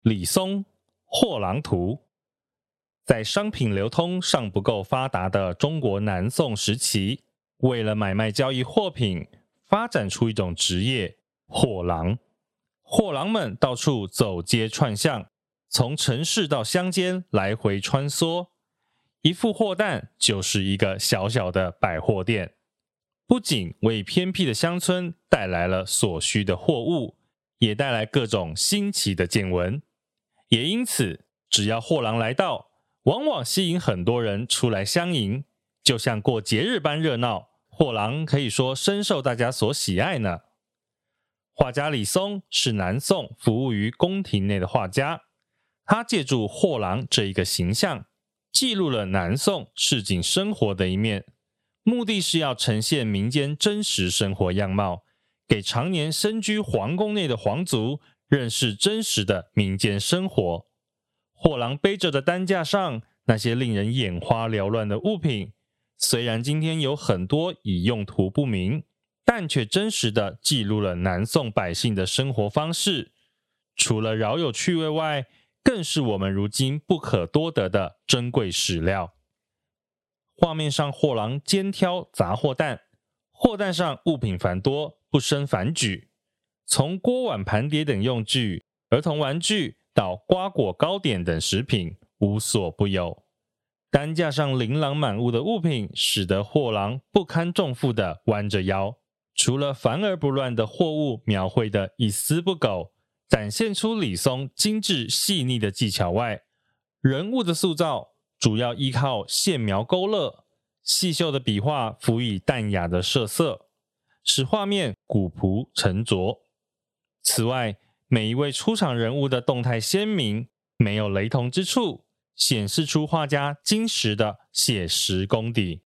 李松货郎图。在商品流通尚不够发达的中国南宋时期，为了买卖交易货品，发展出一种职业——货郎。货郎们到处走街串巷，从城市到乡间来回穿梭，一副货担就是一个小小的百货店，不仅为偏僻的乡村带来了所需的货物，也带来各种新奇的见闻。也因此，只要货郎来到，往往吸引很多人出来相迎，就像过节日般热闹。货郎可以说深受大家所喜爱呢。画家李松是南宋服务于宫廷内的画家，他借助货郎这一个形象，记录了南宋市井生活的一面，目的是要呈现民间真实生活样貌，给常年身居皇宫内的皇族认识真实的民间生活。货郎背着的担架上那些令人眼花缭乱的物品，虽然今天有很多已用途不明，但却真实地记录了南宋百姓的生活方式。除了饶有趣味外，更是我们如今不可多得的珍贵史料。画面上货郎肩挑杂货担，货担上物品繁多，不胜繁举，从锅碗盘碟等用具、儿童玩具到瓜果糕点等食品，无所不有。担架上琳琅满目的物品，使得货郎不堪重负地弯着腰。除了繁而不乱的货物描绘得一丝不苟，展现出李松精致细腻的技巧外，人物的塑造主要依靠线描勾勒，细绣的笔画辅以淡雅的设色，使画面古朴沉着。此外，每一位出场人物的动态鲜明，没有雷同之处，显示出画家精实的写实功底。